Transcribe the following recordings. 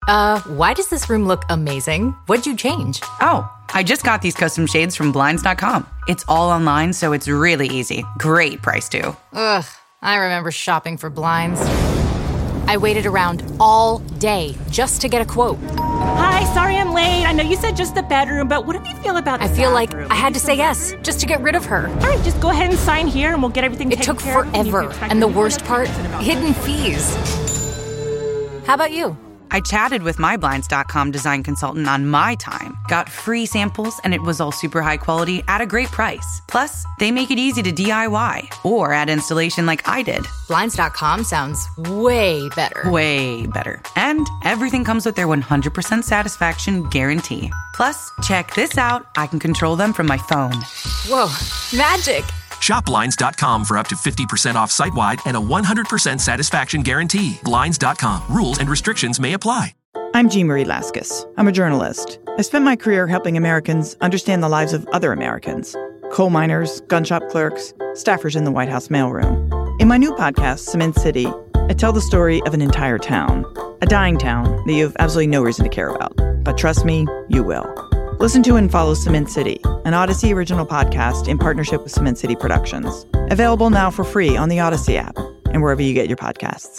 Why does this room look amazing? What'd you change? Oh, I just got these custom shades from Blinds.com. It's all online, so it's really easy. Great price, too. Ugh, I remember shopping for blinds. I waited around all day just to get a quote. Hi, sorry I'm late. I know you said just the bedroom, but what do you feel about the I feel bathroom? like I had to say yes just to get rid of her. All right, just go ahead and sign here and we'll get everything It taken took care of. forever, and the worst part, hidden fees. How about you? I chatted with my Blinds.com design consultant on my time, got free samples, and it was all super high quality at a great price. Plus, they make it easy to DIY or add installation like I did. Blinds.com sounds way better. Way better. And everything comes with their 100% satisfaction guarantee. Plus, check this out. I can control them from my phone. Whoa, magic. Shop Blinds.com for up to 50% off site-wide and a 100% satisfaction guarantee. Blinds.com. Rules and restrictions may apply. I'm Jean Marie Laskus. I'm a journalist. I spent my career helping Americans understand the lives of other Americans. Coal miners, gun shop clerks, staffers in the White House mailroom. In my new podcast, Cement City, I tell the story of an entire town. A dying town that you have absolutely no reason to care about. But trust me, you will. Listen to and follow Cement City, an Odyssey original podcast in partnership with Cement City Productions. Available now for free on the Odyssey app and wherever you get your podcasts.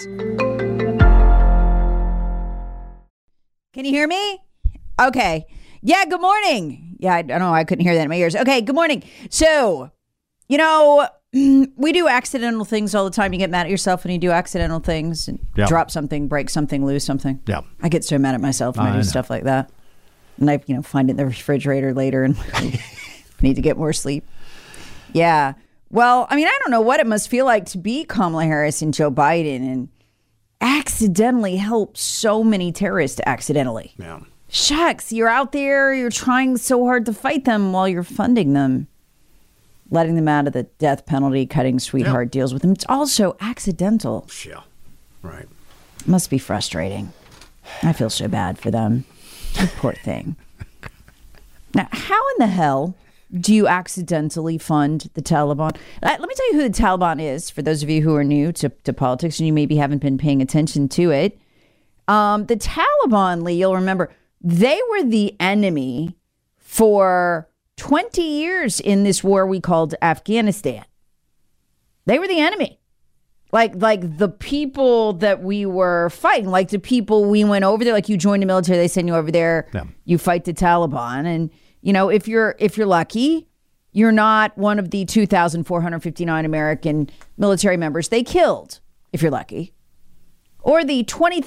Can you hear me? Okay. Yeah, good morning. Yeah, I don't know. I couldn't hear that in my ears. Okay, good morning. So, you know, we do accidental things all the time. You get mad at yourself when you do accidental things. And drop something, break something, lose something. Yeah. I get so mad at myself when I do stuff like that. And I, find it in the refrigerator later and need to get more sleep. Yeah. Well, I mean, I don't know what it must feel like to be Kamala Harris and Joe Biden and accidentally help so many terrorists accidentally. Yeah. Shucks, you're out there, you're trying so hard to fight them while you're funding them, letting them out of the death penalty, cutting sweetheart deals with them. It's also accidental. Yeah. Right. It must be frustrating. I feel so bad for them. Poor thing. Now, how in the hell do you accidentally fund the Taliban? Let me tell you who the Taliban is, for those of you who are new to politics and you maybe haven't been paying attention to it. The Taliban, Lee, you'll remember, they were the enemy for 20 years in this war we called Afghanistan. They were the enemy. Like the people that we were fighting, like the people we went over there, like you joined the military, they send you over there, you fight the Taliban. And, if you're lucky, you're not one of the 2,459 American military members they killed, if you're lucky, or the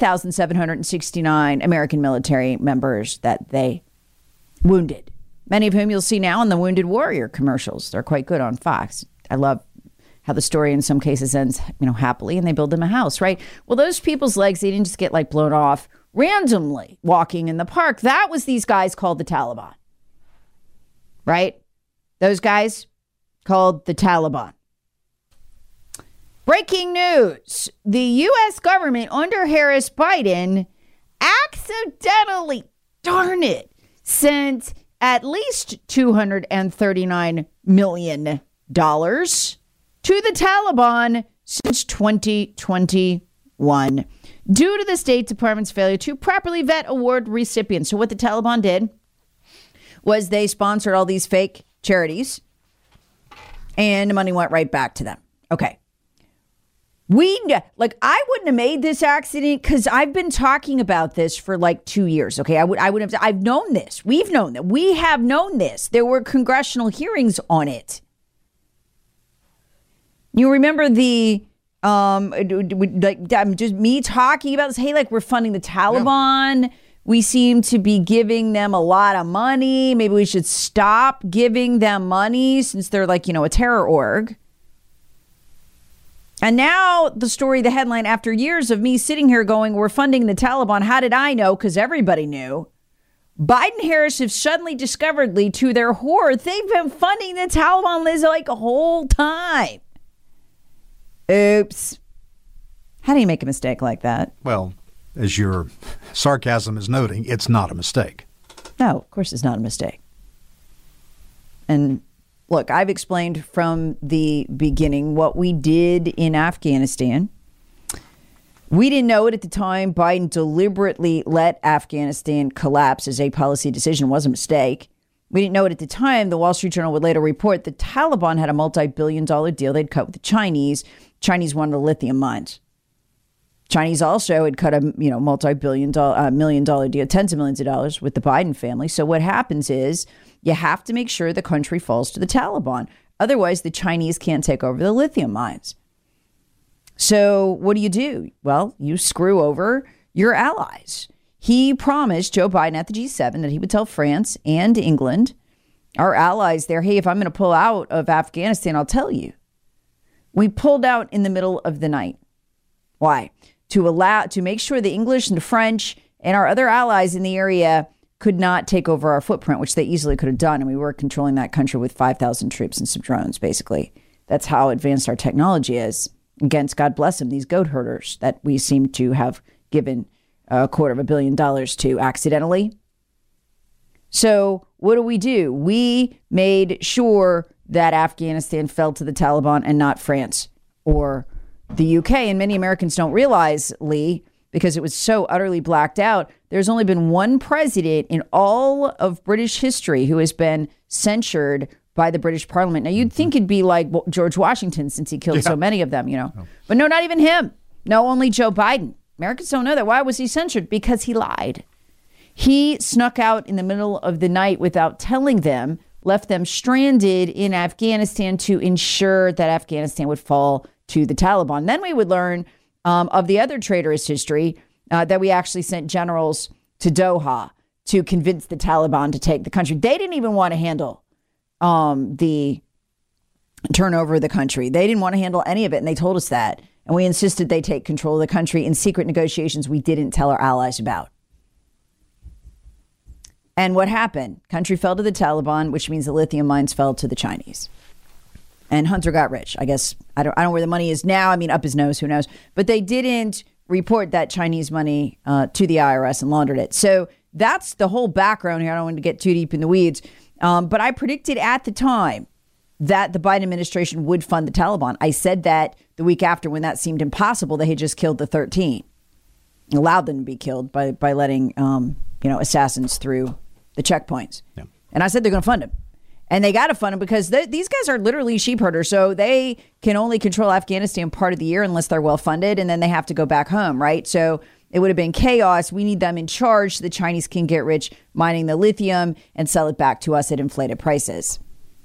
20,769 American military members that they wounded, many of whom you'll see now in the Wounded Warrior commercials. They're quite good on Fox. I love how the story in some cases ends, happily, and they build them a house, right? Well, those people's legs, they didn't just get blown off randomly walking in the park. That was these guys called the Taliban, right? Those guys called the Taliban. Breaking news. The U.S. government under Harris Biden accidentally, darn it, sent at least $239 million to the Taliban since 2021 due to the State Department's failure to properly vet award recipients. So what the Taliban did was they sponsored all these fake charities and the money went right back to them. Okay. I wouldn't have made this accident because I've been talking about this for 2 years. Okay. I've known this. We've known that. We have known this. There were congressional hearings on it. You remember the, just me talking about this, hey, we're funding the Taliban. Yeah. We seem to be giving them a lot of money. Maybe we should stop giving them money since they're a terror org. And now the story, the headline, after years of me sitting here going, we're funding the Taliban. How did I know? Because everybody knew. Biden and Harris have suddenly discovered, Lee, to their horror, they've been funding the Taliban, Liz, a whole time. Oops. How do you make a mistake like that? Well, as your sarcasm is noting, it's not a mistake. No, of course it's not a mistake. And look, I've explained from the beginning what we did in Afghanistan We didn't know it at the time. Biden deliberately let Afghanistan collapse as a policy decision. It was a mistake. We didn't know it at the time. The Wall Street Journal would later report the Taliban had a multi-billion-dollar deal they'd cut with the Chinese. Chinese wanted the lithium mines. Chinese also had cut a multi-million-dollar deal, tens of millions of dollars with the Biden family. So what happens is you have to make sure the country falls to the Taliban. Otherwise, the Chinese can't take over the lithium mines. So what do? Well, you screw over your allies. He promised Joe Biden at the G7 that he would tell France and England, our allies there, hey, if I'm going to pull out of Afghanistan, I'll tell you. We pulled out in the middle of the night. Why? To make sure the English and the French and our other allies in the area could not take over our footprint, which they easily could have done. And we were controlling that country with 5,000 troops and some drones, basically. That's how advanced our technology is against, God bless them, these goat herders that we seem to have given $250 million to accidentally. So what do? We made sure that Afghanistan fell to the Taliban and not France or the UK. And many Americans don't realize, Lee, because it was so utterly blacked out, there's only been one president in all of British history who has been censured by the British Parliament. Now, you'd think it'd be like George Washington, since he killed so many of them, But no, not even him. No, only Joe Biden. Americans don't know that. Why was he censured? Because he lied. He snuck out in the middle of the night without telling them, left them stranded in Afghanistan to ensure that Afghanistan would fall to the Taliban. Then we would learn of the other traitorous history that we actually sent generals to Doha to convince the Taliban to take the country. They didn't even want to handle the turnover of the country. They didn't want to handle any of it, and they told us that. And we insisted they take control of the country in secret negotiations we didn't tell our allies about. And what happened? Country fell to the Taliban, which means the lithium mines fell to the Chinese. And Hunter got rich. I guess I don't know where the money is now. I mean, up his nose, who knows? But they didn't report that Chinese money to the IRS and laundered it. So that's the whole background here. I don't want to get too deep in the weeds. But I predicted at the time that the Biden administration would fund the Taliban. I said that the week after, when that seemed impossible. They had just killed the 13, allowed them to be killed by letting assassins through the checkpoints. Yeah. And I said they're going to fund them. And they got to fund them because these guys are literally sheep herders. So they can only control Afghanistan part of the year unless they're well funded. And then they have to go back home, right? So it would have been chaos. We need them in charge so the Chinese can get rich mining the lithium and sell it back to us at inflated prices.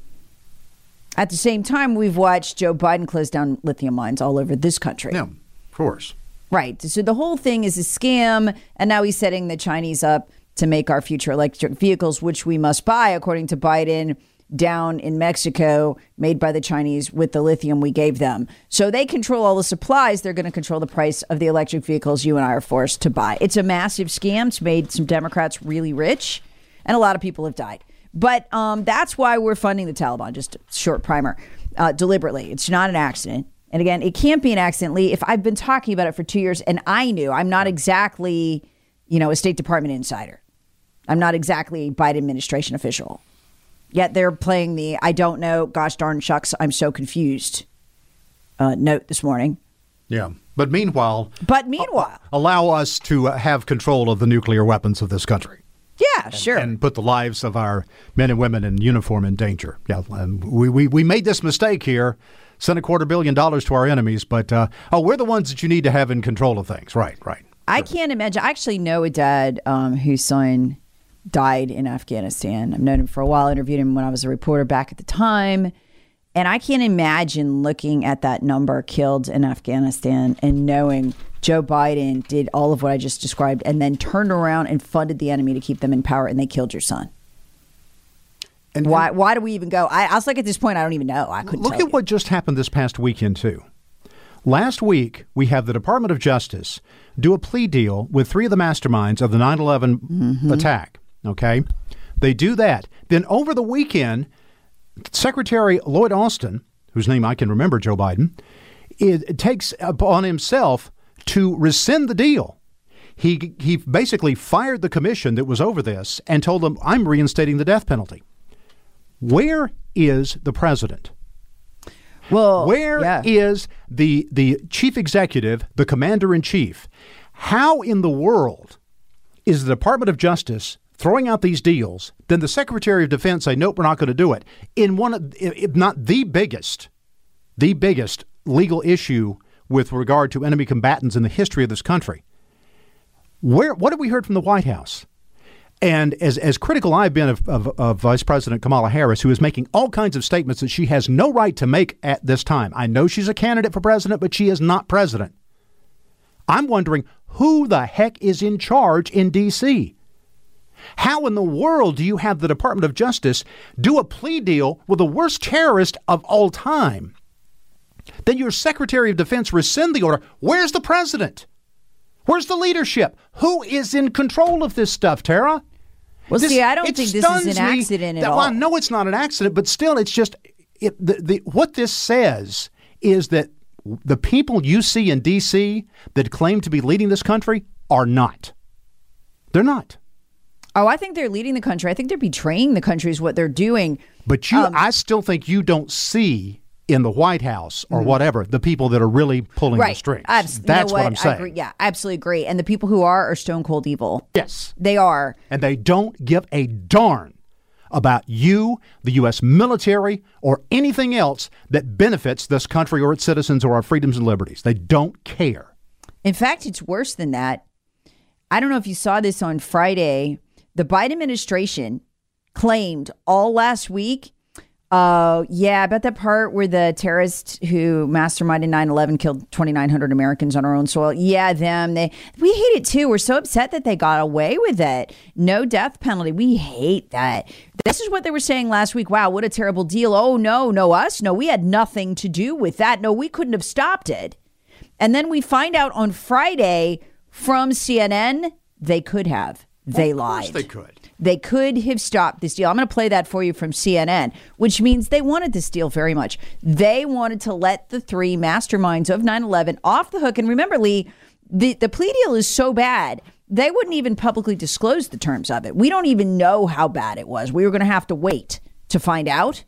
At the same time, we've watched Joe Biden close down lithium mines all over this country. Yeah, of course. Right. So the whole thing is a scam. And now he's setting the Chinese up to make our future electric vehicles, which we must buy, according to Biden, down in Mexico, made by the Chinese with the lithium we gave them. So they control all the supplies. They're going to control the price of the electric vehicles you and I are forced to buy. It's a massive scam. It's made some Democrats really rich, and a lot of people have died. But that's why we're funding the Taliban. Just a short primer, deliberately. It's not an accident. And again, it can't be an accident, Lee. If I've been talking about it for 2 years and I knew, I'm not exactly, a State Department insider. I'm not exactly a Biden administration official. Yet they're playing the I don't know, gosh darn shucks, I'm so confused note this morning. Yeah. But meanwhile, allow us to have control of the nuclear weapons of this country. Yeah, sure. And put the lives of our men and women in uniform in danger. Yeah, we made this mistake here, sent $250 million to our enemies, but we're the ones that you need to have in control of things. Right. I can't imagine. I actually know a dad whose son died in Afghanistan. I've known him for a while, interviewed him when I was a reporter back at the time. And I can't imagine looking at that number killed in Afghanistan and knowing Joe Biden did all of what I just described and then turned around and funded the enemy to keep them in power, and they killed your son. And why do we even go? I was like, at this point, I don't even know. I couldn't look at what just happened this past weekend, too. Last week, we have the Department of Justice do a plea deal with 3 of the masterminds of the 9/11 attack. OK, they do that. Then over the weekend, Secretary Lloyd Austin, whose name I can remember, Joe Biden, it takes upon himself to rescind the deal. He basically fired the commission that was over this and told them, I'm reinstating the death penalty. Where is the president? Well, Where is the chief executive, the commander-in-chief? How in the world is the Department of Justice throwing out these deals, then the Secretary of Defense say, nope, we're not going to do it, in one of, if not the biggest legal issue with regard to enemy combatants in the history of this country? What have we heard from the White House? And as critical I've been of Vice President Kamala Harris, who is making all kinds of statements that she has no right to make at this time. I know she's a candidate for president, but she is not president. I'm wondering who the heck is in charge in D.C.? How in the world do you have the Department of Justice do a plea deal with the worst terrorist of all time? Then your Secretary of Defense rescind the order. Where's the president? Where's the leadership? Who is in control of this stuff, Tara? Well, see, I don't think this is an accident at all. Well, I know it's not an accident, but still, it's just what this says is that the people you see in D.C. that claim to be leading this country are not. They're not. Oh, I think they're leading the country. I think they're betraying the country is what they're doing. But I still think you don't see in the White House or whatever the people that are really pulling the strings. That's what I'm saying. I agree. Yeah, absolutely agree. And the people who are stone cold evil. Yes. They are. And they don't give a darn about you, the U.S. military, or anything else that benefits this country or its citizens or our freedoms and liberties. They don't care. In fact, it's worse than that. I don't know if you saw this on Friday. The Biden administration claimed all last week, about that part where the terrorist who masterminded 9/11 killed 2,900 Americans on our own soil. Yeah, them. We hate it too. We're so upset that they got away with it. No death penalty. We hate that. This is what they were saying last week. Wow, what a terrible deal. Oh, no, us. No, we had nothing to do with that. No, we couldn't have stopped it. And then we find out on Friday from CNN, they could have. They lied. Of course they could. They could have stopped this deal. I'm going to play that for you from CNN, which means they wanted this deal very much. They wanted to let the three masterminds of 9/11 off the hook. And remember, Lee, the plea deal is so bad, they wouldn't even publicly disclose the terms of it. We don't even know how bad it was. We were going to have to wait to find out.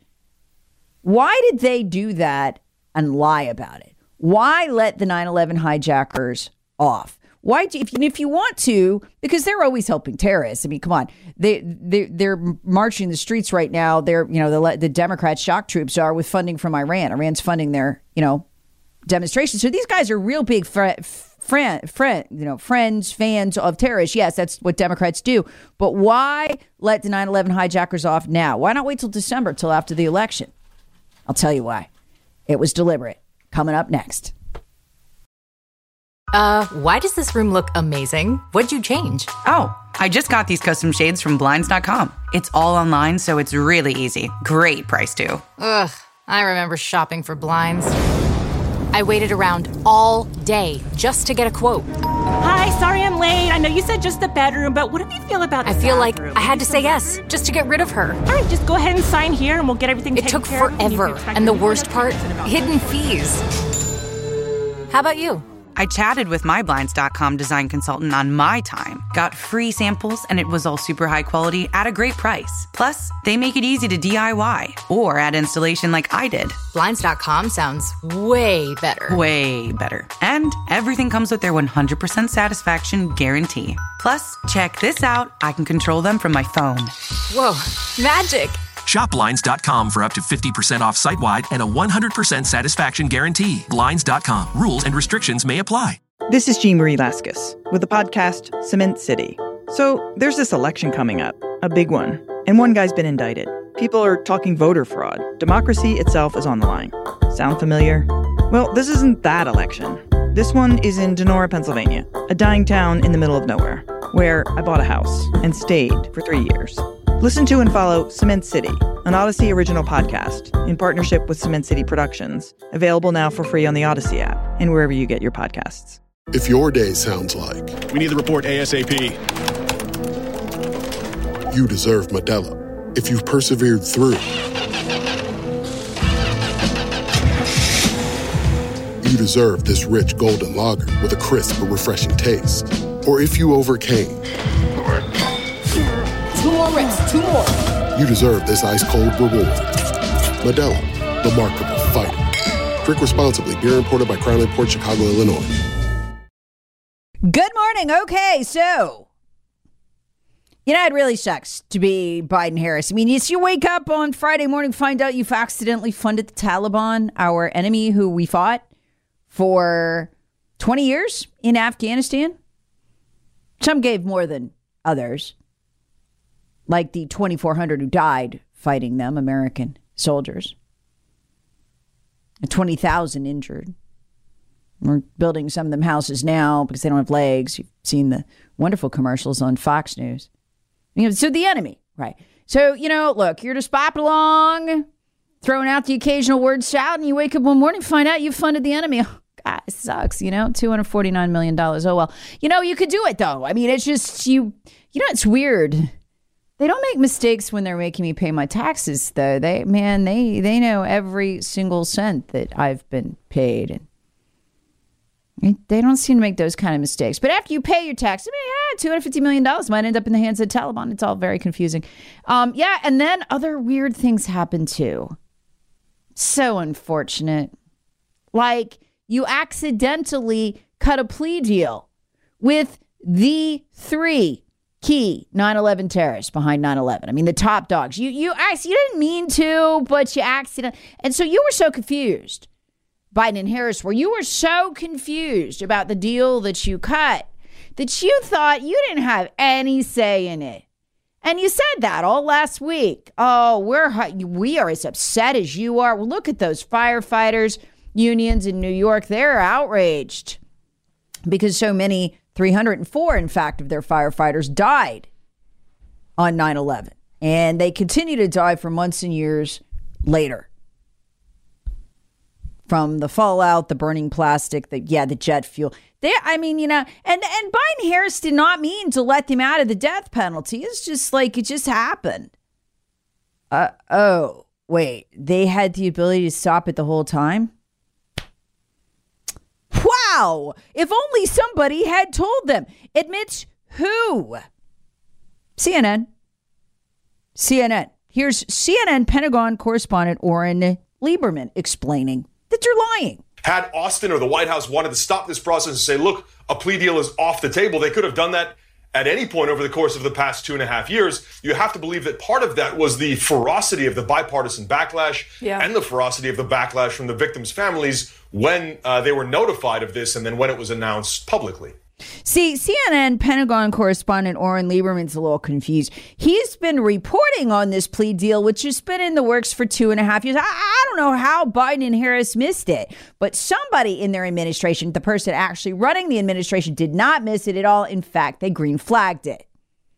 Why did they do that and lie about it? Why let the 9/11 hijackers off? Why, if you want to, because they're always helping terrorists. I mean, come on, they're marching the streets right now. They're, the Democrat shock troops are with funding from Iran. Iran's funding their, demonstrations. So these guys are real big friends, fans of terrorists. Yes, that's what Democrats do. But why let the 9/11 hijackers off now? Why not wait till December, till after the election? I'll tell you why. It was deliberate. Coming up next. Why does this room look amazing? What'd you change? Oh, I just got these custom shades from Blinds.com. It's all online, so it's really easy. Great price, too. Ugh, I remember shopping for blinds. I waited around all day just to get a quote. Hi, sorry I'm late. I know you said just the bedroom, but what do you feel about the I feel bathroom? like I had to say yes just to get rid of her. All right, just go ahead and sign here and we'll get everything taken care of. It took forever. And the worst part, hidden fees. How about you? I chatted with my Blinds.com design consultant on my time, got free samples, and it was all super high quality at a great price. Plus, they make it easy to DIY or add installation like I did. Blinds.com sounds way better. Way better. And everything comes with their 100% satisfaction guarantee. Plus, check this out. I can control them from my phone. Whoa, magic. Shop Blinds.com for up to 50% off site-wide and a 100% satisfaction guarantee. Blinds.com. Rules and restrictions may apply. This is Jean Marie Laskus with the podcast Cement City. So there's this election coming up, a big one, and one guy's been indicted. People are talking voter fraud. Democracy itself is on the line. Sound familiar? Well, this isn't that election. This one is in Donora, Pennsylvania, a dying town in the middle of nowhere, where I bought a house and stayed for 3 years. Listen to and follow Cement City, an Odyssey original podcast in partnership with Cement City Productions, available now for free on the Odyssey app and wherever you get your podcasts. If your day sounds like... We need the report ASAP. You deserve Modelo. If you've persevered through... You deserve this rich golden lager with a crisp but refreshing taste. Or if you overcame... 2 more reps, 2 more. You deserve this ice-cold reward. Modelo, the Mark of a fighter. Drink responsibly. Beer imported by Crown Imports, Chicago, Illinois. Good morning. Okay, so, it really sucks to be Biden-Harris. I mean, you wake up on Friday morning, find out you've accidentally funded the Taliban, our enemy who we fought for 20 years in Afghanistan. Some gave more than others, like the 2,400 who died fighting them, American soldiers. 20,000 injured. We're building some of them houses now because they don't have legs. You've seen the wonderful commercials on Fox News. So the enemy, right? So, look, you're just bopping along, throwing out the occasional word salad, and you wake up one morning, find out you funded the enemy. Oh, God, it sucks, $249 million. Oh, well, you could do it, though. I mean, it's just, it's weird. They don't make mistakes when they're making me pay my taxes, though. They know every single cent that I've been paid. And they don't seem to make those kind of mistakes. But after you pay your tax, $250 million might end up in the hands of the Taliban. It's all very confusing. And then other weird things happen, too. So unfortunate. Like, you accidentally cut a plea deal with the three key 9/11 terrorists behind 9/11. I mean, the top dogs. You didn't mean to, but you accidentally. And so you were so confused. Biden and Harris were. You were so confused about the deal that you cut that you thought you didn't have any say in it. And you said that all last week. Oh, we are as upset as you are. Well, look at those firefighters unions in New York. They're outraged because so many, 304, in fact, of their firefighters died on 9/11. And they continue to die for months and years later. From the fallout, the burning plastic, the jet fuel. And Biden-Harris did not mean to let them out of the death penalty. It's just like, it just happened. Wait, they had the ability to stop it the whole time? Wow! If only somebody had told them. Admits who? CNN. Here's CNN Pentagon correspondent Oren Lieberman explaining that you're lying. Had Austin or the White House wanted to stop this process and say, look, a plea deal is off the table, they could have done that at any point over the course of the past 2.5 years. You have to believe that part of that was the ferocity of the bipartisan backlash and the ferocity of the backlash from the victims' families when they were notified of this and then when it was announced publicly. See, CNN Pentagon correspondent Oren Lieberman's a little confused. He's been reporting on this plea deal, which has been in the works for 2.5 years. I don't know how Biden and Harris missed it, but somebody in their administration, the person actually running the administration, did not miss it at all. In fact, they green flagged it.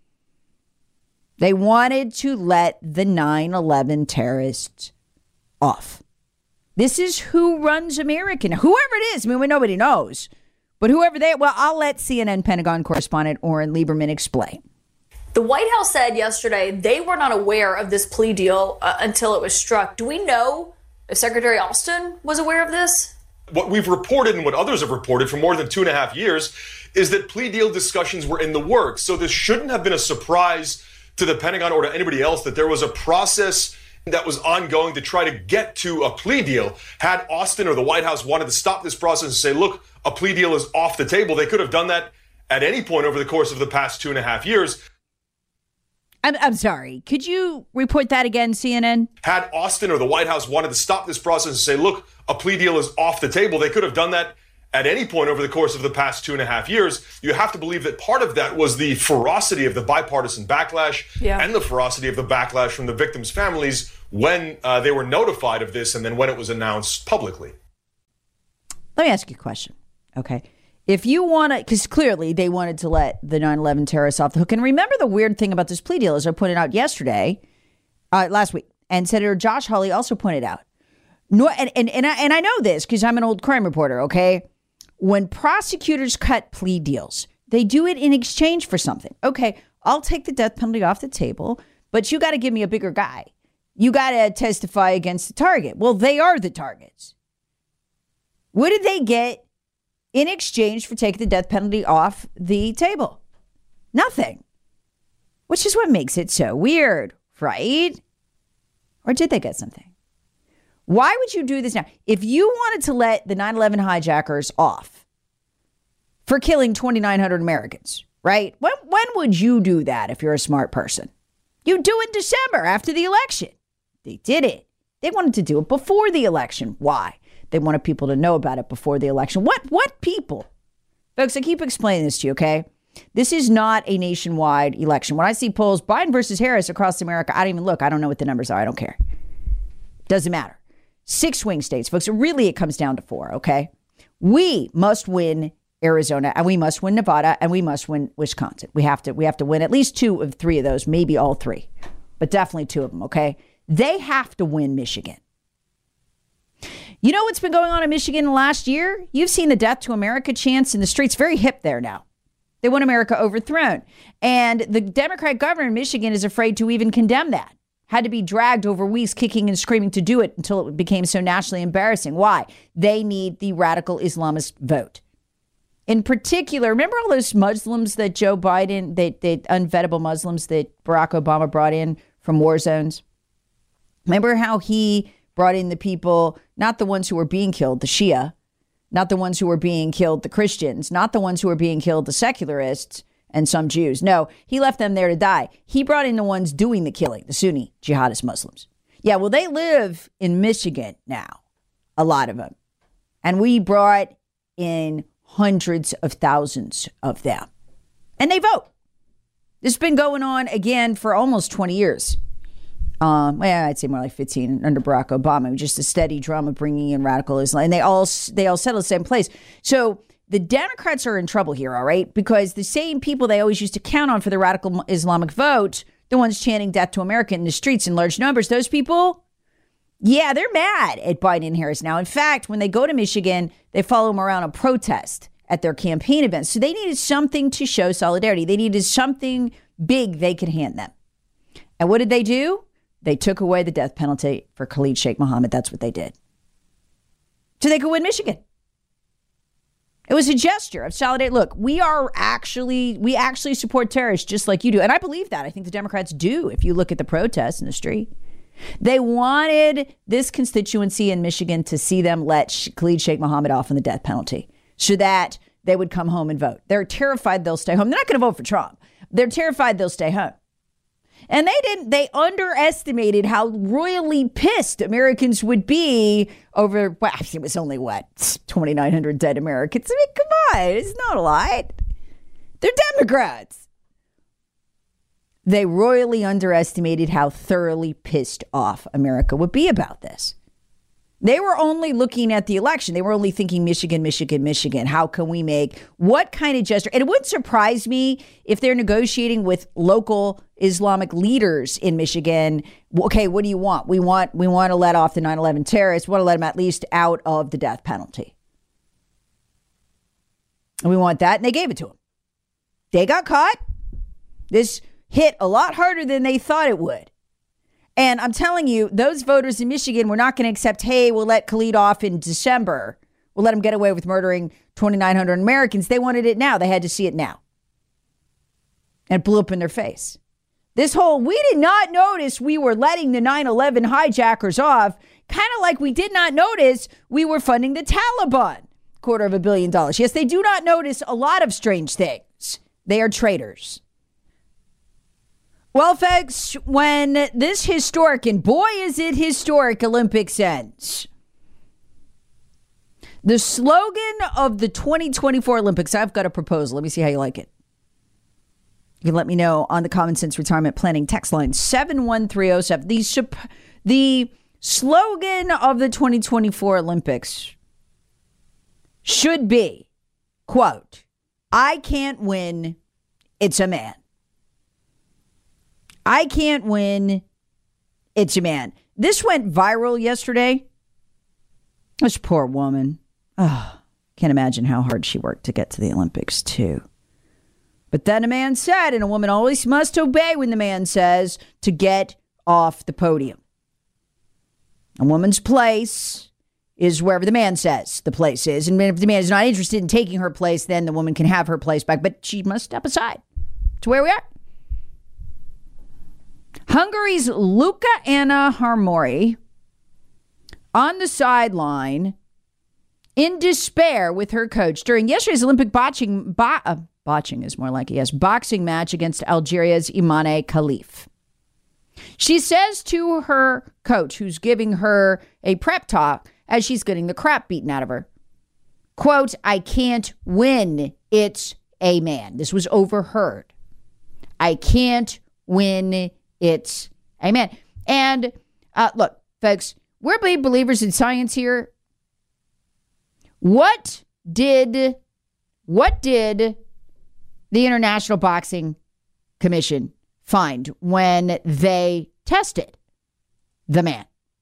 They wanted to let the 9/11 terrorists off. This is who runs America. Whoever it is, nobody knows. But I'll let CNN Pentagon correspondent Oren Lieberman explain. The White House said yesterday they were not aware of this plea deal until it was struck. Do we know if Secretary Austin was aware of this? What we've reported and what others have reported for more than 2.5 years is that plea deal discussions were in the works. So this shouldn't have been a surprise to the Pentagon or to anybody else that there was a process that was ongoing to try to get to a plea deal. Had Austin or the White House wanted to stop this process and say, look, a plea deal is off the table, they could have done that at any point over the course of the past 2.5 years. I'm sorry. Could you report that again, CNN? Had Austin or the White House wanted to stop this process and say, look, a plea deal is off the table, they could have done that at any point over the course of the past 2.5 years. You have to believe that part of that was the ferocity of the bipartisan backlash and the ferocity of the backlash from the victims' families when they were notified of this and then when it was announced publicly. Let me ask you a question, okay? If you want to, because clearly they wanted to let the 9/11 terrorists off the hook. And remember the weird thing about this plea deal, as I pointed out last week, and Senator Josh Hawley also pointed out. And I know this because I'm an old crime reporter, okay? When prosecutors cut plea deals, they do it in exchange for something. Okay, I'll take the death penalty off the table, but you got to give me a bigger guy. You got to testify against the target. Well, they are the targets. What did they get in exchange for taking the death penalty off the table? Nothing. Which is what makes it so weird, right? Or did they get something? Why would you do this now? If you wanted to let the 9/11 hijackers off for killing 2,900 Americans, right? When would you do that if you're a smart person? You do it in December after the election. They did it. They wanted to do it before the election. Why? They wanted people to know about it before the election. What people? Folks, I keep explaining this to you, okay? This is not a nationwide election. When I see polls, Biden versus Harris across America, I don't even look. I don't know what the numbers are. I don't care. Doesn't matter. 6 swing states, folks. Really, it comes down to 4, okay? We must win Arizona, and we must win Nevada, and we must win Wisconsin. We have to win at least 2 of 3 of those, maybe all 3, but definitely 2 of them, okay? They have to win Michigan. You know what's been going on in Michigan in the last year? You've seen the Death to America chants in the streets. Very hip there now. They want America overthrown. And the Democrat governor in Michigan is afraid to even condemn that. Had to be dragged over weeks kicking and screaming to do it until it became so nationally embarrassing. Why? They need the radical Islamist vote. In particular, remember all those Muslims that Joe Biden, the unvettable Muslims that Barack Obama brought in from war zones? Remember how he brought in the people, not the ones who were being killed, the Shia, not the ones who were being killed, the Christians, not the ones who were being killed, the secularists and some Jews. No, he left them there to die. He brought in the ones doing the killing, the Sunni jihadist Muslims. Yeah, well, they live in Michigan now, a lot of them. And we brought in hundreds of thousands of them. And they vote. This has been going on, again, for almost 20 years. Well, I'd say more like 15 under Barack Obama. Just a steady drum of bringing in radical Islam. And they all settle the same place. So the Democrats are in trouble here, all right? Because the same people they always used to count on for the radical Islamic vote, the ones chanting death to America in the streets in large numbers, those people, yeah, they're mad at Biden and Harris now. In fact, when they go to Michigan, they follow them around a protest at their campaign events. So they needed something to show solidarity. They needed something big they could hand them. And what did they do? They took away the death penalty for Khalid Sheikh Mohammed. That's what they did. So they could win Michigan. It was a gesture of solidarity. Look, we actually support terrorists just like you do. And I believe that. I think the Democrats do. If you look at the protests in the street, they wanted this constituency in Michigan to see them let Khalid Sheikh Mohammed off on the death penalty so that they would come home and vote. They're terrified they'll stay home. They're not going to vote for Trump. They're terrified they'll stay home. And they underestimated how royally pissed Americans would be over, well, it was only, 2,900 dead Americans. I mean, come on, it's not a lot. They're Democrats. They royally underestimated how thoroughly pissed off America would be about this. They were only looking at the election. They were only thinking Michigan, Michigan, Michigan. How can we make what kind of gesture? And it wouldn't surprise me if they're negotiating with local Islamic leaders in Michigan. Okay, what do you want? We want to let off the 9/11 terrorists. We want to let them at least out of the death penalty. And we want that. And they gave it to them. They got caught. This hit a lot harder than they thought it would. And I'm telling you, those voters in Michigan were not going to accept, hey, we'll let Khalid off in December. We'll let him get away with murdering 2,900 Americans. They wanted it now. They had to see it now. And it blew up in their face. This whole, we did not notice we were letting the 9/11 hijackers off, kind of like we did not notice we were funding the Taliban. $250 million. Yes, they do not notice a lot of strange things. They are traitors. Well, folks, when this historic, and boy is it historic, Olympics ends, the slogan of the 2024 Olympics, I've got a proposal. Let me see how you like it. You can let me know on the Common Sense Retirement Planning text line 71307. The slogan of the 2024 Olympics should be, quote, I can't win, it's a man. I can't win, it's a man. This went viral yesterday. This poor woman. Oh, can't imagine how hard she worked to get to the Olympics, too. But then a man said, and a woman always must obey when the man says, to get off the podium. A woman's place is wherever the man says the place is. And if the man is not interested in taking her place, then the woman can have her place back. But she must step aside to where we are. Hungary's Luca Anna Harmori on the sideline in despair with her coach during yesterday's Olympic boxing is more like, yes, boxing match against Algeria's Imane Khalif. She says to her coach, who's giving her a prep talk as she's getting the crap beaten out of her, quote, "I can't win. It's a man." This was overheard. "I can't win. It's a man." And look, folks, we're big believers in science here. What did the International Boxing Commission find when they tested the man?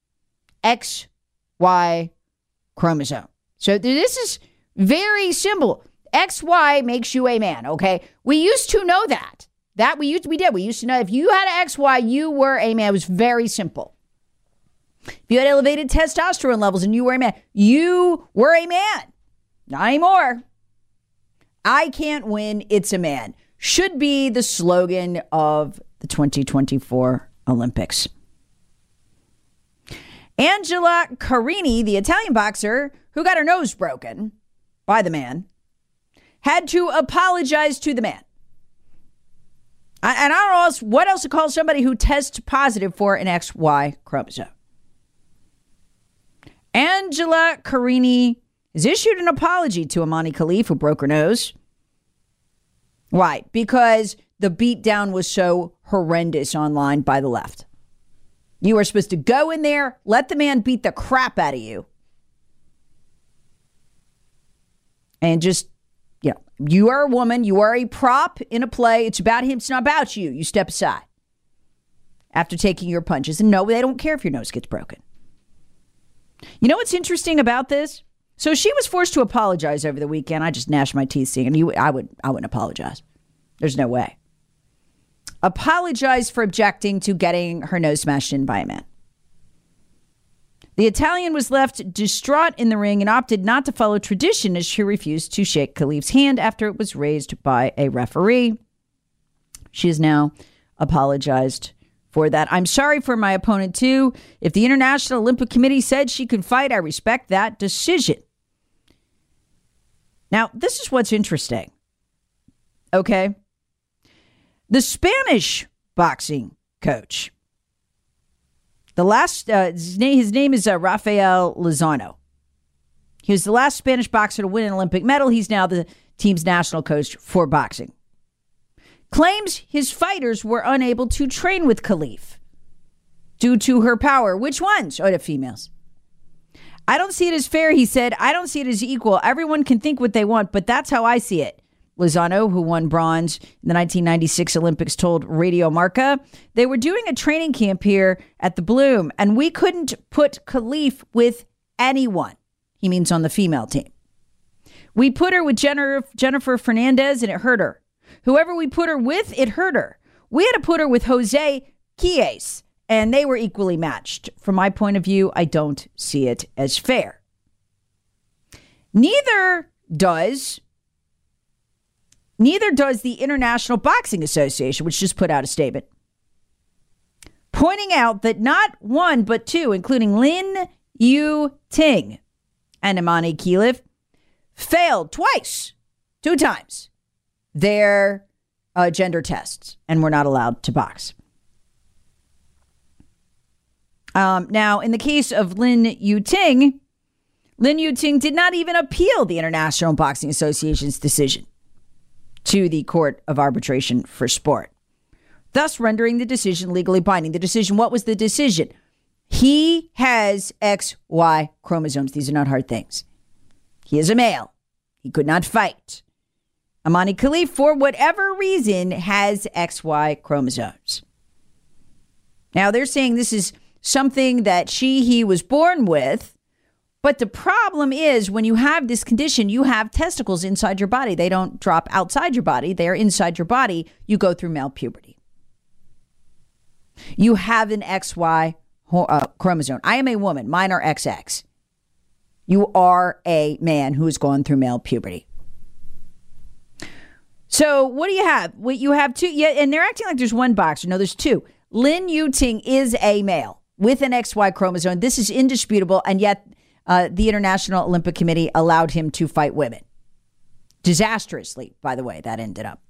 XY chromosome. So this is very simple. XY makes you a man, okay? We used to know that. We used to know if you had an XY, you were a man. It was very simple. If you had elevated testosterone levels and you were a man, you were a man. Not anymore. "I can't win, it's a man" should be the slogan of the 2024 Olympics. Angela Carini, the Italian boxer who got her nose broken by the man, had to apologize to the man. And I don't know what else to call somebody who tests positive for an XY chromosome. Angela Carini has issued an apology to Imane Khalif, who broke her nose. Why? Because the beatdown was so horrendous online by the left. You were supposed to go in there, let the man beat the crap out of you. And just, you are a woman. You are a prop in a play. It's about him. It's not about you. You step aside after taking your punches. And no, they don't care if your nose gets broken. You know what's interesting about this? So she was forced to apologize over the weekend. I just gnashed my teeth seeing it. I wouldn't apologize. There's no way. Apologize for objecting to getting her nose smashed in by a man. The Italian was left distraught in the ring and opted not to follow tradition as she refused to shake Khalif's hand after it was raised by a referee. She has now apologized for that. "I'm sorry for my opponent too. If the International Olympic Committee said she could fight, I respect that decision." Now, this is what's interesting. Okay. The Spanish boxing coach, his name is Rafael Lozano. He was the last Spanish boxer to win an Olympic medal. He's now the team's national coach for boxing. Claims his fighters were unable to train with Khalif due to her power. Which ones? Oh, the females. "I don't see it as fair," he said. "I don't see it as equal. Everyone can think what they want, but that's how I see it." Lozano, who won bronze in the 1996 Olympics, told Radio Marca, "They were doing a training camp here at the Bloom, and we couldn't put Khalif with anyone." He means on the female team. "We put her with Jennifer Fernandez, and it hurt her. Whoever we put her with, it hurt her. We had to put her with Jose Quies, and they were equally matched. From my point of view, I don't see it as fair." Neither does the International Boxing Association, which just put out a statement pointing out that not one but two, including Lin Yu Ting and Imane Khalif, failed two times, their gender tests and were not allowed to box. Now, in the case of Lin Yu Ting did not even appeal the International Boxing Association's decision to the Court of Arbitration for Sport, thus rendering the decision legally binding. What was the decision? He has XY chromosomes. These are not hard things. He is a male. He could not fight. Imane Khalif, for whatever reason, has XY chromosomes. Now, they're saying this is something that he was born with. But the problem is when you have this condition, you have testicles inside your body. They don't drop outside your body. They're inside your body. You go through male puberty. You have an XY chromosome. I am a woman. Mine are XX. You are a man who has gone through male puberty. So what do you have? Well, you have two. Yeah, and they're acting like there's one boxer. No, there's two. Lin Yu Ting is a male. with an XY chromosome. This is indisputable, and yet the International Olympic Committee allowed him to fight women. Disastrously, by the way, that ended up.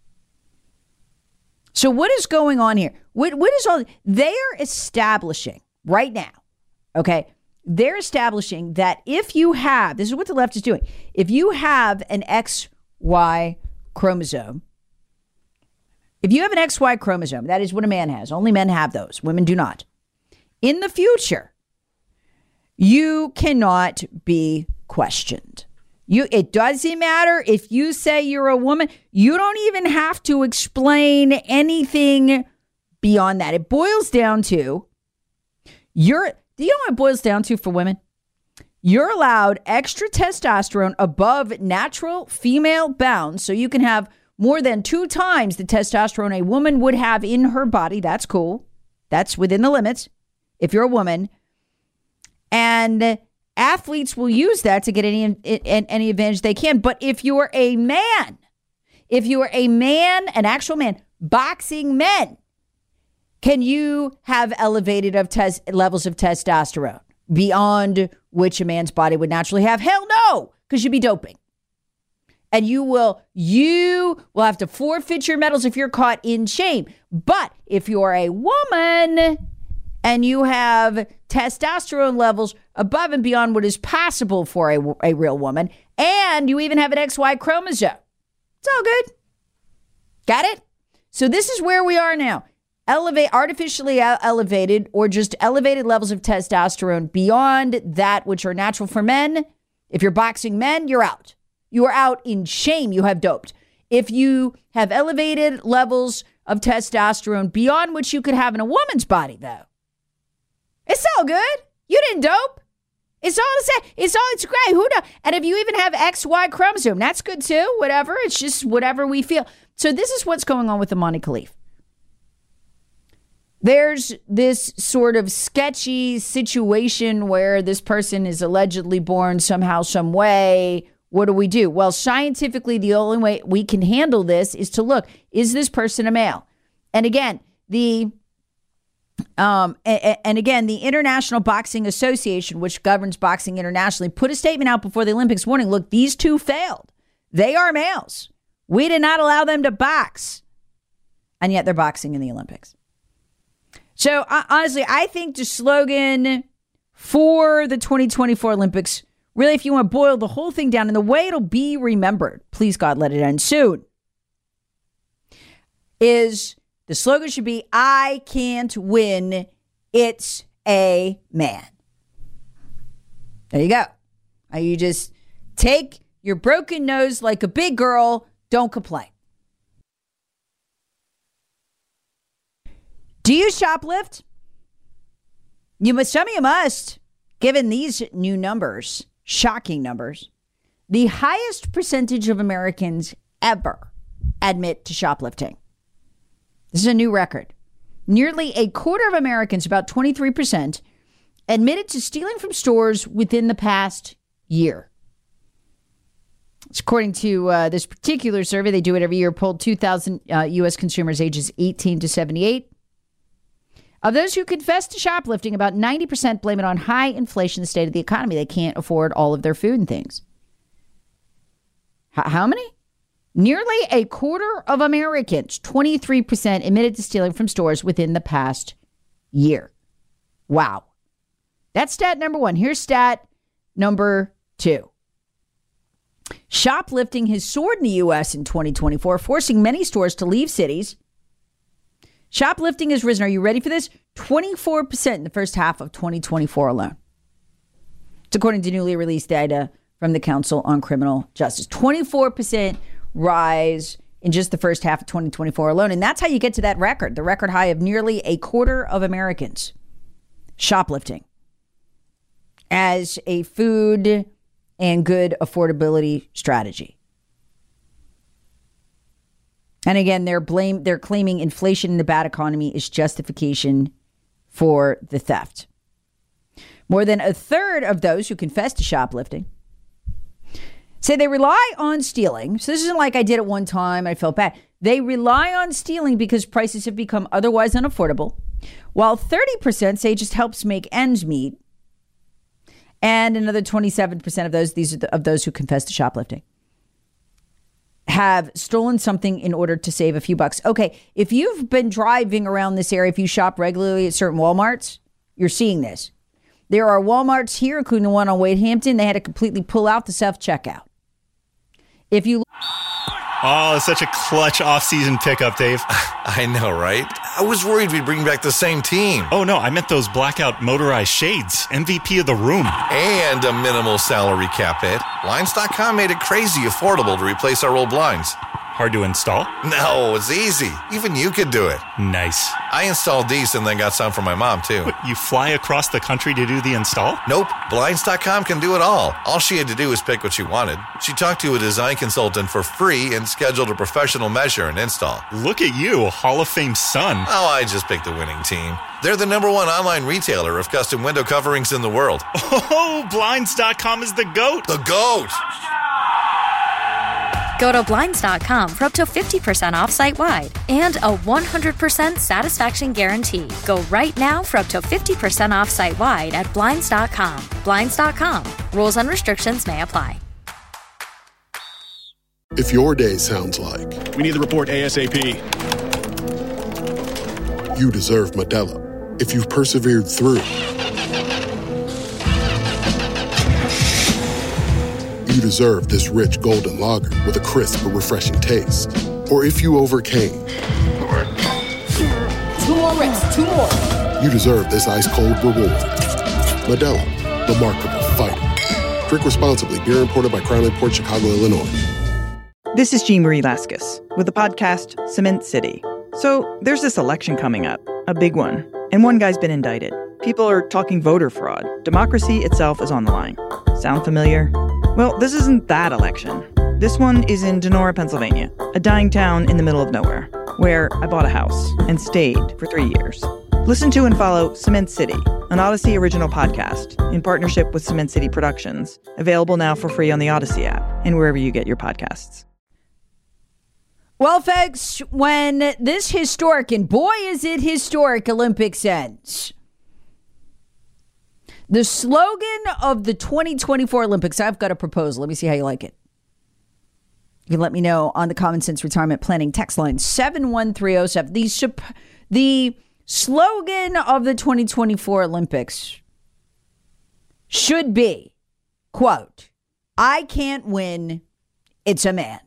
So what is going on here? What is all? They are establishing right now, okay? They're establishing that if you have, this is what the left is doing, if you have an XY chromosome, if you have an XY chromosome, that is what a man has. Only men have those. Women do not. In the future, you cannot be questioned. It doesn't matter if you say you're a woman. You don't even have to explain anything beyond that. It boils down to do you know what it boils down to for women? You're allowed extra testosterone above natural female bounds, so you can have more than 2 times the testosterone a woman would have in her body. That's cool. That's within the limits if you're a woman. And athletes will use that to get any advantage they can. But if you're a man, an actual man, boxing men, can you have elevated levels of testosterone beyond which a man's body would naturally have? Hell no, because you'd be doping. And you will have to forfeit your medals if you're caught in shame. But if you're a woman and you have testosterone levels above and beyond what is possible for a real woman, and you even have an XY chromosome, it's all good. Got it? So this is where we are now. Artificially elevated or just elevated levels of testosterone beyond that which are natural for men. If you're boxing men, you're out. You are out in shame. You have doped. If you have elevated levels of testosterone beyond which you could have in a woman's body, though, it's all good. You didn't dope. It's all the same. It's great. Who knows? And if you even have XY chromosome, that's good too. Whatever. It's just whatever we feel. So this is what's going on with Imani Khalif. There's this sort of sketchy situation where this person is allegedly born somehow, some way. What do we do? Well, scientifically, the only way we can handle this is to look, is this person a male? And again, the International Boxing Association, which governs boxing internationally, put a statement out before the Olympics warning, look, these two failed. They are males. We did not allow them to box. And yet they're boxing in the Olympics. So honestly, I think the slogan for the 2024 Olympics, really, if you want to boil the whole thing down and the way it'll be remembered, please God, let it end soon, is the slogan should be, I can't win, it's a man. There you go. You just take your broken nose like a big girl, don't complain. Do you shoplift? Some of you must, given these new numbers, shocking numbers. The highest percentage of Americans ever admit to shoplifting. This is a new record. Nearly a quarter of Americans, about 23%, admitted to stealing from stores within the past year. It's according to this particular survey. They do it every year, polled 2,000 U.S. consumers ages 18 to 78. Of those who confess to shoplifting, about 90% blame it on high inflation, the state of the economy. They can't afford all of their food and things. How many? Nearly a quarter of Americans, 23%, admitted to stealing from stores within the past year. Wow. That's stat number one. Here's stat number two. Shoplifting has soared in the U.S. in 2024, forcing many stores to leave cities. Shoplifting has risen, are you ready for this? 24% in the first half of 2024 alone. It's according to newly released data from the Council on Criminal Justice. 24% rise in just the first half of 2024 alone. And that's how you get to that record, the record high of nearly a quarter of Americans shoplifting as a food and good affordability strategy. And again, they're claiming inflation in the bad economy is justification for the theft. More than a third of those who confess to shoplifting say they rely on stealing. So this isn't like I did it one time, I felt bad. They rely on stealing because prices have become otherwise unaffordable. while 30% say it just helps make ends meet. And another 27% of those, these are of those who confess to shoplifting, have stolen something in order to save a few bucks. Okay, if you've been driving around this area, if you shop regularly at certain Walmarts, you're seeing this. There are Walmarts here, including the one on Wade Hampton. They had to completely pull out the self-checkout. If you... Oh, such a clutch off-season pickup, Dave. I know, right? I was worried we'd bring back the same team. Oh, no, I meant those blackout motorized shades. MVP of the room. And a minimal salary cap hit. Blinds.com made it crazy affordable to replace our old blinds. Hard to install? No, it's easy. Even you could do it. Nice. I installed these and then got some for my mom, too. What, you fly across the country to do the install? Nope. Blinds.com can do it all. All she had to do was pick what she wanted. She talked to a design consultant for free and scheduled a professional measure and install. Look at you, Hall of Fame son. Oh, I just picked the winning team. They're the #1 online retailer of custom window coverings in the world. Oh, Blinds.com is the GOAT. The GOAT! Go to Blinds.com for up to 50% off site-wide and a 100% satisfaction guarantee. Go right now for up to 50% off site-wide at Blinds.com. Blinds.com. Rules and restrictions may apply. If your day sounds like... We need the report ASAP. You deserve Modelo. If you've persevered through... You deserve this rich golden lager with a crisp but refreshing taste. Or if you overcame. 2 more reps, 2 more. You deserve this ice-cold reward. Modelo, the mark of a fighter. Drink responsibly. Beer imported by Crown Port Chicago, Illinois. This is Jean Marie Laskus with the podcast Cement City. So there's this election coming up, a big one, and one guy's been indicted. People are talking voter fraud. Democracy itself is on the line. Sound familiar? Well, this isn't that election. This one is in Donora, Pennsylvania, a dying town in the middle of nowhere, where I bought a house and stayed for 3 years. Listen to and follow Cement City, an Odyssey original podcast in partnership with Cement City Productions, available now for free on the Odyssey app and wherever you get your podcasts. Well, folks, when this historic, and boy is it historic, Olympics ends, the slogan of the 2024 Olympics, I've got a proposal. Let me see how you like it. You can let me know on the Common Sense Retirement Planning text line 71307. The slogan of the 2024 Olympics should be, quote, I can't win, it's a man.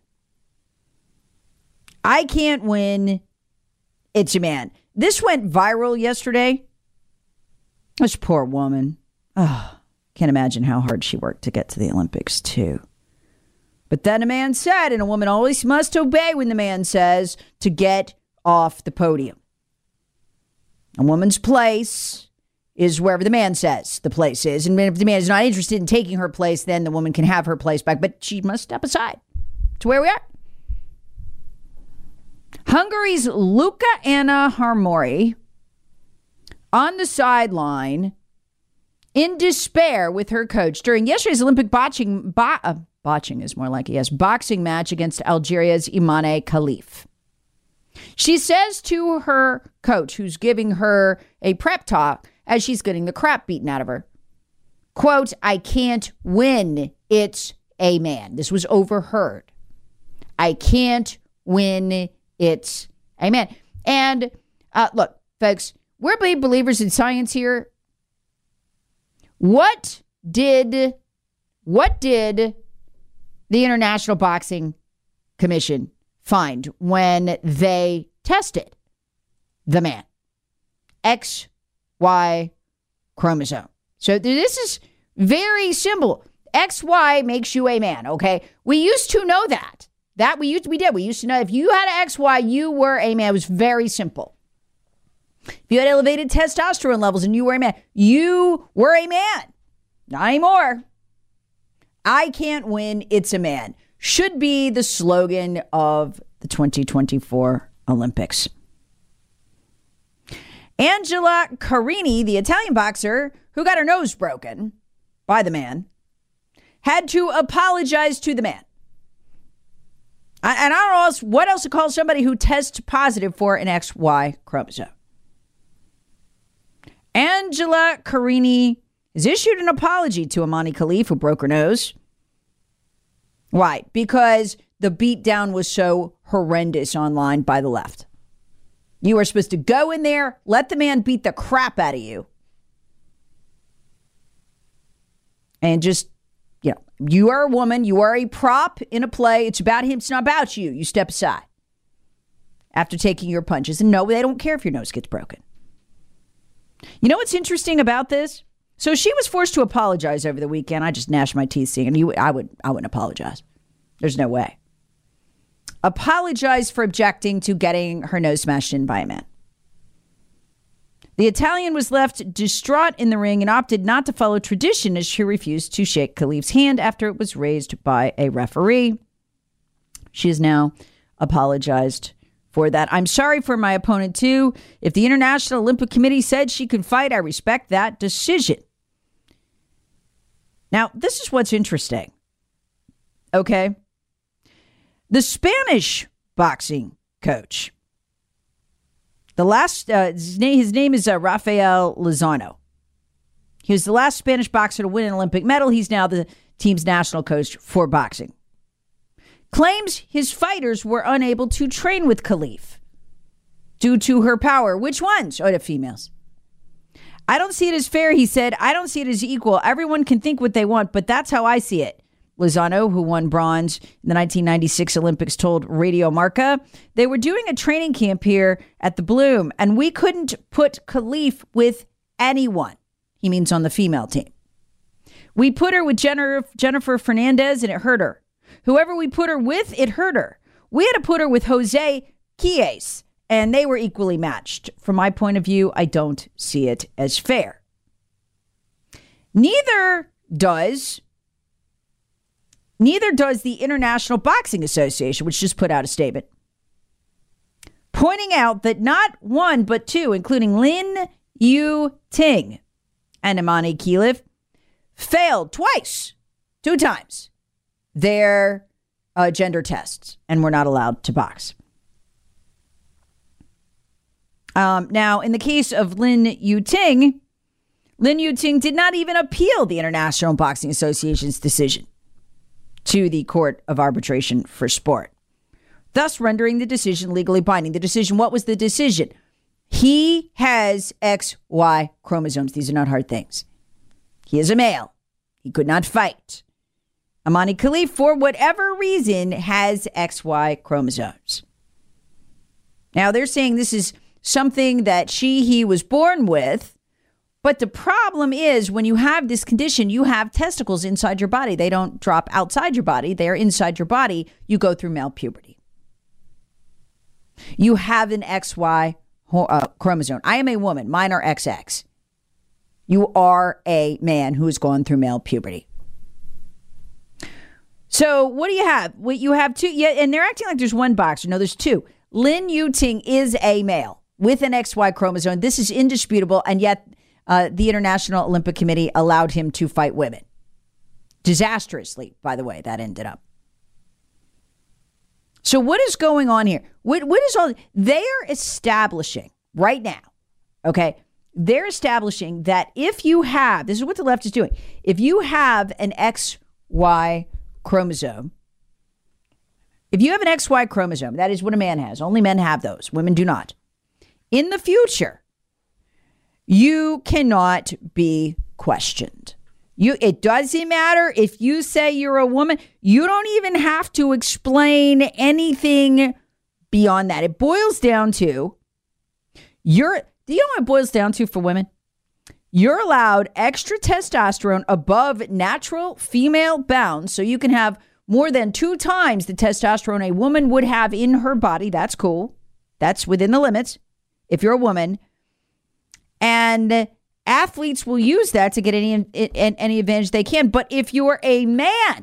I can't win, it's a man. This went viral yesterday. This poor woman. Oh, can't imagine how hard she worked to get to the Olympics, too. But then a man said, and a woman always must obey when the man says, to get off the podium. A woman's place is wherever the man says the place is. And if the man is not interested in taking her place, then the woman can have her place back. But she must step aside to where we are. Hungary's Luca Anna Harmori on the sideline in despair with her coach during yesterday's Olympic boxing is more like it, yes, boxing match against Algeria's Imane Khalif. She says to her coach, who's giving her a prep talk as she's getting the crap beaten out of her, quote, I can't win, it's a man. This was overheard. I can't win, it's a man. And look, folks, we're big believers in science here. What did the International Boxing Commission find when they tested the man? XY chromosome. So this is very simple. XY makes you a man, okay? We used to know that. We used to know if you had an XY, you were a man. It was very simple. If you had elevated testosterone levels and you were a man, you were a man. Not anymore. I can't win, it's a man. Should be the slogan of the 2024 Olympics. Angela Carini, the Italian boxer who got her nose broken by the man, had to apologize to the man. And I don't know what else to call somebody who tests positive for an XY chromosome. Angela Carini has issued an apology to Imani Khalif, who broke her nose. Why? Because the beatdown was so horrendous online by the left. You are supposed to go in there, let the man beat the crap out of you. And just, you are a woman. You are a prop in a play. It's about him. It's not about you. You step aside after taking your punches. And no, they don't care if your nose gets broken. You know what's interesting about this? So she was forced to apologize over the weekend. I just gnashed my teeth seeing it. I wouldn't apologize. There's no way. Apologize for objecting to getting her nose smashed in by a man. The Italian was left distraught in the ring and opted not to follow tradition as she refused to shake Khalif's hand after it was raised by a referee. She has now apologized for that. I'm sorry for my opponent, too. If the International Olympic Committee said she could fight, I respect that decision. Now, this is what's interesting. Okay? The Spanish boxing coach, his name is Rafael Lozano. He was the last Spanish boxer to win an Olympic medal. He's now the team's national coach for boxing. Claims his fighters were unable to train with Khalif due to her power. Which ones? Oh, the females. I don't see it as fair, he said. I don't see it as equal. Everyone can think what they want, but that's how I see it. Lozano, who won bronze in the 1996 Olympics, told Radio Marca, they were doing a training camp here at the Bloom, and we couldn't put Khalif with anyone. He means on the female team. We put her with Jennifer Fernandez, and it hurt her. Whoever we put her with, it hurt her. We had to put her with Jose Quies, and they were equally matched. From my point of view, I don't see it as fair. Neither does the International Boxing Association, which just put out a statement pointing out that not one but two, including Lin Yu Ting and Imani Khalif, failed two times, their gender tests and were not allowed to box. Now, in the case of Lin Yu Ting did not even appeal the International Boxing Association's decision to the Court of Arbitration for Sport, thus rendering the decision legally binding. The decision, what was the decision? He has XY chromosomes. These are not hard things. He is a male. He could not fight. Imani Khalif, for whatever reason, has XY chromosomes. Now, they're saying this is something that he was born with. But the problem is when you have this condition, you have testicles inside your body. They don't drop outside your body. They're inside your body. You go through male puberty. You have an XY chromosome. I am a woman. Mine are XX. You are a man who has gone through male puberty. So what do you have? Well, you have two. Yeah, and they're acting like there's one boxer. No, there's two. Lin Yu Ting is a male with an XY chromosome. This is indisputable, and yet the International Olympic Committee allowed him to fight women. Disastrously, by the way, that ended up. So what is going on here? What is all? They are establishing right now, okay? They're establishing that if you have, this is what the left is doing, if you have an XY chromosome, if you have an XY chromosome, that is what a man has. Only men have those. Women do not. In the future, you cannot be questioned. It doesn't matter if you say you're a woman. You don't even have to explain anything beyond that. It boils down to do you know what it boils down to for women? You're allowed extra testosterone above natural female bounds, so you can have more than 2 times the testosterone a woman would have in her body. That's cool. That's within the limits if you're a woman. And athletes will use that to get any advantage they can. But if you're a man,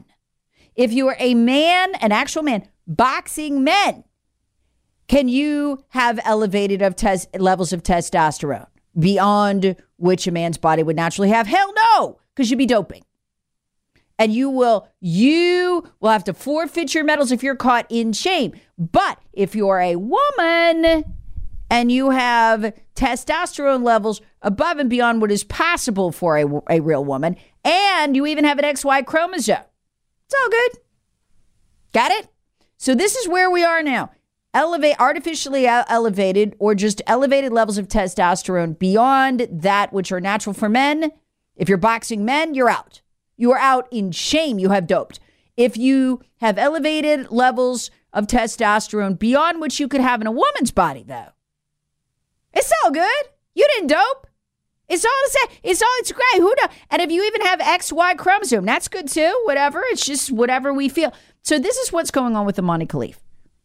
an actual man, boxing men, can you have elevated levels of testosterone beyond which a man's body would naturally have? Hell no, because you'd be doping. And you will have to forfeit your medals if you're caught in shame. But if you're a woman and you have testosterone levels above and beyond what is possible for a real woman, and you even have an XY chromosome. It's all good. Got it? So this is where we are now. Artificially elevated or just elevated levels of testosterone beyond that which are natural for men. If you're boxing men, you're out. You are out in shame. You have doped. If you have elevated levels of testosterone beyond what you could have in a woman's body, though, it's all good. You didn't dope. It's all the same. It's great. Who knows? And if you even have XY chromosome, that's good too. Whatever. It's just whatever we feel. So this is what's going on with Imani Khalif.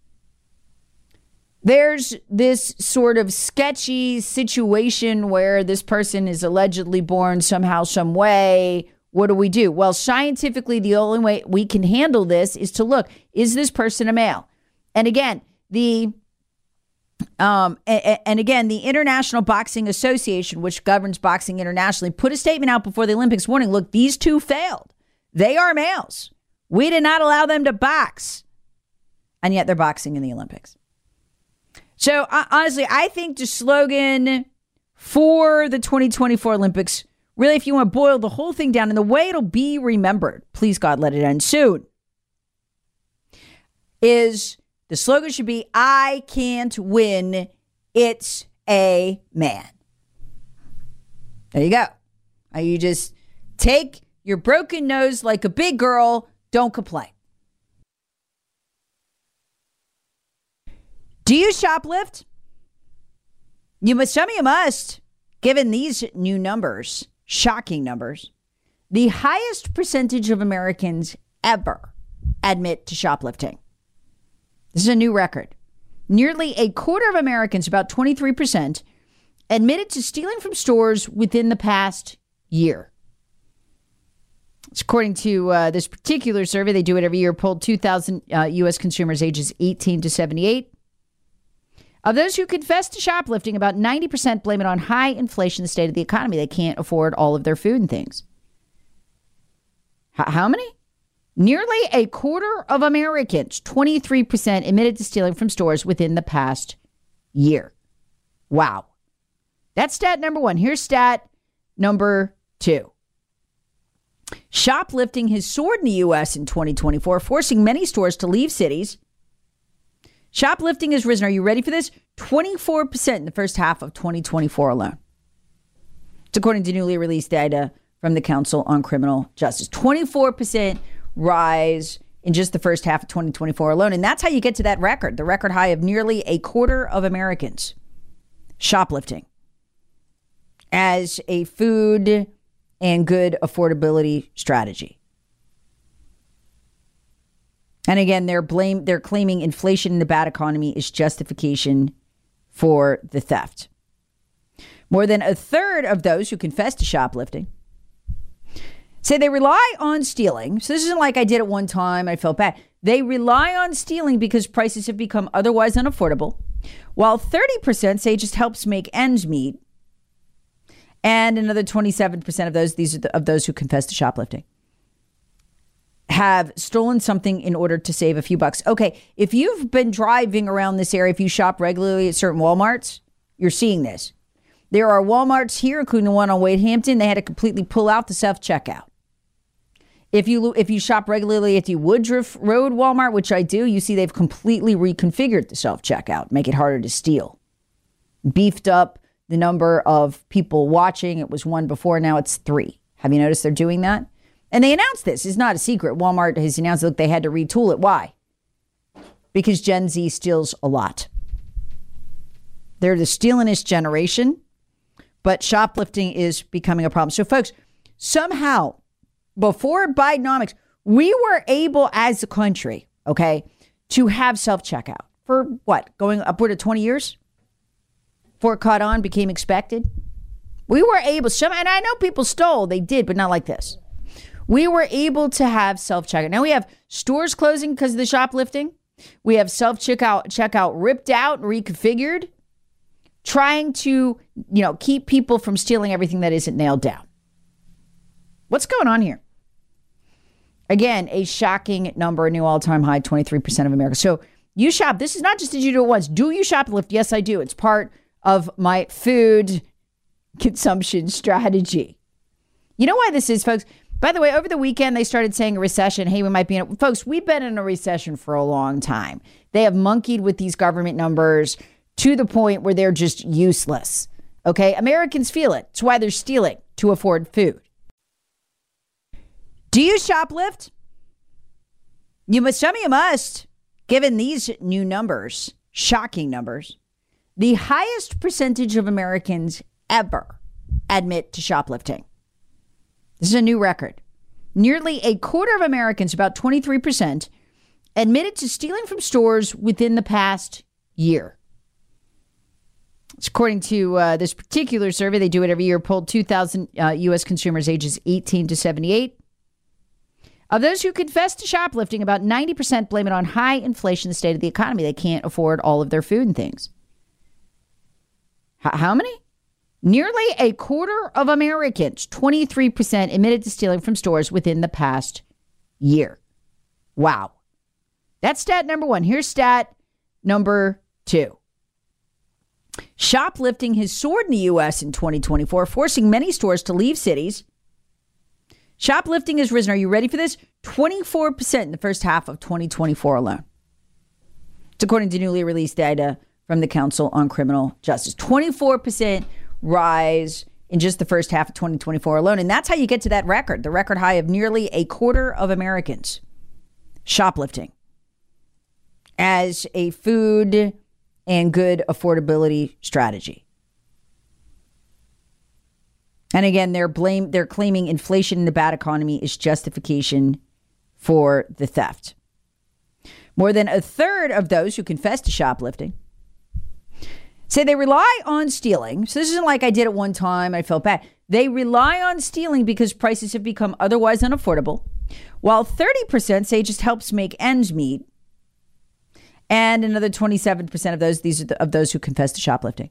There's this sort of sketchy situation where this person is allegedly born somehow, some way. What do we do? Well, scientifically, the only way we can handle this is to look, is this person a male? And again, the International Boxing Association, which governs boxing internationally, put a statement out before the Olympics warning, look, these two failed. They are males. We did not allow them to box. And yet they're boxing in the Olympics. So honestly, I think the slogan for the 2024 Olympics, really, if you want to boil the whole thing down and the way it'll be remembered, please God, let it end soon, is the slogan should be, I can't win, it's a man. There you go. You just take your broken nose like a big girl, don't complain. Do you shoplift? Some of you must, given these new numbers, shocking numbers. The highest percentage of Americans ever admit to shoplifting. This is a new record. Nearly a quarter of Americans, about 23%, admitted to stealing from stores within the past year. It's according to this particular survey. They do it every year, polled 2,000 U.S. consumers ages 18 to 78. Of those who confess to shoplifting, about 90% blame it on high inflation, the state of the economy. They can't afford all of their food and things. How many? Nearly a quarter of Americans, 23%, admitted to stealing from stores within the past year. Wow. That's stat number one. Here's stat number two. Shoplifting has soared in the U.S. in 2024, forcing many stores to leave cities. Shoplifting has risen. Are you ready for this? 24% in the first half of 2024 alone. It's according to newly released data from the Council on Criminal Justice. 24% rise in just the first half of 2024 alone. And that's how you get to that record, the record high of nearly a quarter of Americans shoplifting as a food and good affordability strategy. And again, they're claiming inflation in the bad economy is justification for the theft. More than a third of those who confess to shoplifting say they rely on stealing. So this isn't like I did it one time, I felt bad. They rely on stealing because prices have become otherwise unaffordable, while 30% say it just helps make ends meet. And another 27% of those, these are of those who confess to shoplifting, have stolen something in order to save a few bucks. Okay, if you've been driving around this area, if you shop regularly at certain Walmarts, you're seeing this. There are Walmarts here, including the one on Wade Hampton. They had to completely pull out the self-checkout. If you shop regularly at the Woodruff Road Walmart, which I do, you see they've completely reconfigured the self-checkout, make it harder to steal. Beefed up the number of people watching. It was 1 before, now it's 3. Have you noticed they're doing that? And they announced this. It's not a secret. Walmart has announced that they had to retool it. Why? Because Gen Z steals a lot. They're the stealingest generation, but shoplifting is becoming a problem. So, folks, somehow, before Bidenomics, we were able as a country, okay, to have self-checkout for what? Going upward of 20 years? Before it caught on, became expected. We were able, and I know people stole, they did, but not like this. We were able to have self-checkout. Now we have stores closing because of the shoplifting. We have self-checkout ripped out and reconfigured, trying to, keep people from stealing everything that isn't nailed down. What's going on here? Again, a shocking number, a new all-time high, 23% of America. So You shop. This is not just did you do it once. Do you shoplift? Yes, I do. It's part of my food consumption strategy. You know why this is, folks? By the way, over the weekend, they started saying a recession. Hey, we might be in it. Folks, we've been in a recession for a long time. They have monkeyed with these government numbers to the point where they're just useless. Okay? Americans feel it. It's why they're stealing to afford food. Do you shoplift? Some of you must, given these new numbers, shocking numbers. The highest percentage of Americans ever admit to shoplifting. This is a new record. Nearly a quarter of Americans, about 23%, admitted to stealing from stores within the past year. It's according to this particular survey. They do it every year, polled 2,000 U.S. consumers ages 18 to 78. Of those who confess to shoplifting, about 90% blame it on high inflation, the state of the economy. They can't afford all of their food and things. How many? Nearly a quarter of Americans, 23%, admitted to stealing from stores within the past year. Wow. That's stat number one. Here's stat number two. Shoplifting has soared in the U.S. in 2024, forcing many stores to leave cities. Shoplifting has risen, are you ready for this? 24% in the first half of 2024 alone. It's according to newly released data from the Council on Criminal Justice. 24% rise in just the first half of 2024 alone. And that's how you get to that record, the record high of nearly a quarter of Americans shoplifting as a food and good affordability strategy. And again, they're claiming inflation in the bad economy is justification for the theft. More than a third of those who confess to shoplifting say they rely on stealing. So this isn't like I did it one time, I felt bad. They rely on stealing because prices have become otherwise unaffordable, while 30% say it just helps make ends meet. And another 27% of those, these are of those who confess to shoplifting,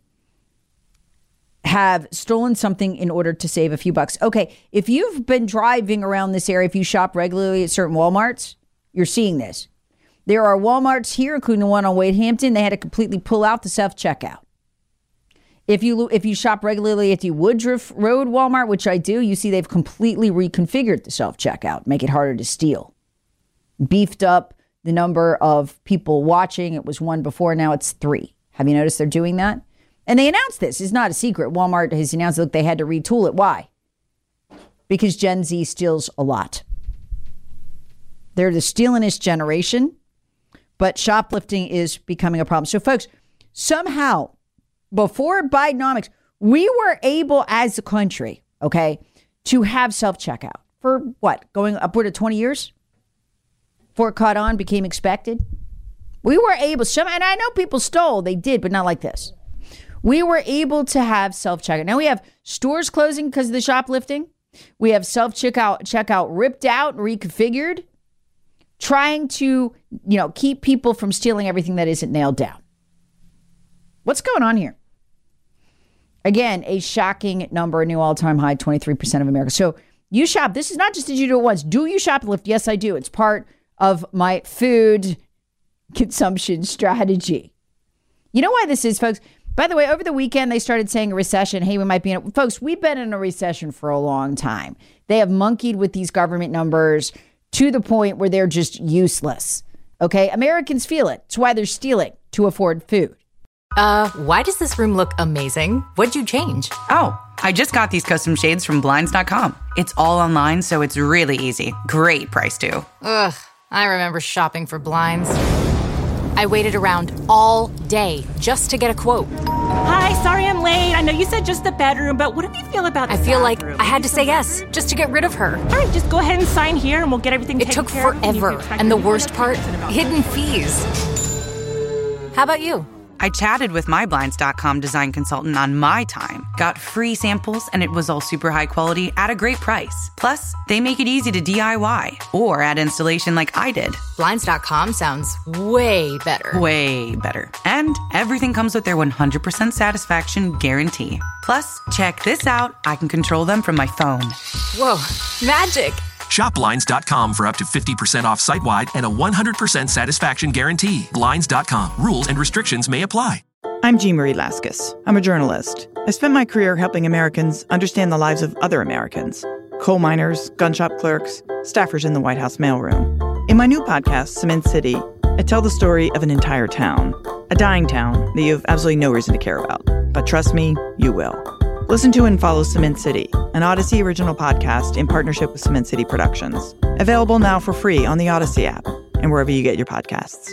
have stolen something in order to save a few bucks. Okay, if you've been driving around this area, if you shop regularly at certain Walmarts, you're seeing this. There are Walmarts here, including the one on Wade Hampton. They had to completely pull out the self-checkout. If you shop regularly at the Woodruff Road Walmart, which I do, you see they've completely reconfigured the self-checkout, make it harder to steal. Beefed up the number of people watching. It was 1 before, now it's 3. Have you noticed they're doing that? And they announced this. It's not a secret. Walmart has announced, look, they had to retool it. Why? Because Gen Z steals a lot. They're the stealingest generation, but shoplifting is becoming a problem. So, folks, somehow, before Bidenomics, we were able as a country, okay, to have self-checkout for what? Going upward of 20 years? Before it caught on, became expected. We were able, and I know people stole, they did, but not like this. We were able to have self-checkout. Now we have stores closing because of the shoplifting. We have self-checkout ripped out, reconfigured, trying to, keep people from stealing everything that isn't nailed down. What's going on here? Again, a shocking number, a new all-time high, 23% of America. So you shop. This is not just did you do it once. Do you shoplift? Yes, I do. It's part of my food consumption strategy. You know why this is, folks? By the way, over the weekend, they started saying a recession. Hey, we might be in it. Folks, we've been in a recession for a long time. They have monkeyed with these government numbers to the point where they're just useless. Okay? Americans feel it. It's why they're stealing to afford food. Why does this room look amazing? What'd you change? Oh, I just got these custom shades from Blinds.com. It's all online, so it's really easy. Great price, too. Ugh, I remember shopping for blinds. I waited around all day just to get a quote. Hi, sorry I'm late. I know you said just the bedroom, but what do you feel about the I feel bathroom? like I had to say yes just to get rid of her. All right, just go ahead and sign here and we'll get everything taken care of. It took forever. And the worst part, hidden fees. How about you? I chatted with my Blinds.com design consultant on my time, got free samples, and it was all super high quality at a great price. Plus, they make it easy to DIY or add installation like I did. Blinds.com sounds way better. Way better. And everything comes with their 100% satisfaction guarantee. Plus, check this out. I can control them from my phone. Whoa, magic. Shop Blinds.com for up to 50% off site-wide and a 100% satisfaction guarantee. Blinds.com. Rules and restrictions may apply. I'm Jean Marie Laskus. I'm a journalist. I spent my career helping Americans understand the lives of other Americans. Coal miners, gun shop clerks, staffers in the White House mailroom. In my new podcast, Cement City, I tell the story of an entire town. A dying town that you have absolutely no reason to care about. But trust me, you will. Listen to and follow Cement City, an Odyssey original podcast in partnership with Cement City Productions. Available now for free on the Odyssey app and wherever you get your podcasts.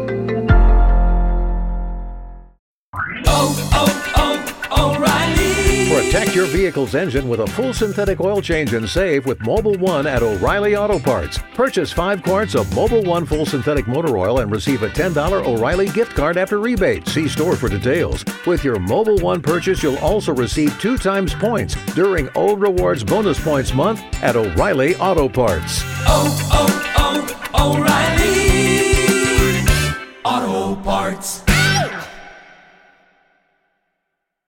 O'Reilly. Protect your vehicle's engine with a full synthetic oil change and save with Mobil 1 at O'Reilly Auto Parts. Purchase 5 quarts of Mobil 1 full synthetic motor oil and receive a $10 O'Reilly gift card after rebate. See store for details. With your Mobil 1 purchase, you'll also receive 2 times points during O Rewards Bonus Points Month at O'Reilly Auto Parts. O'Reilly Auto Parts.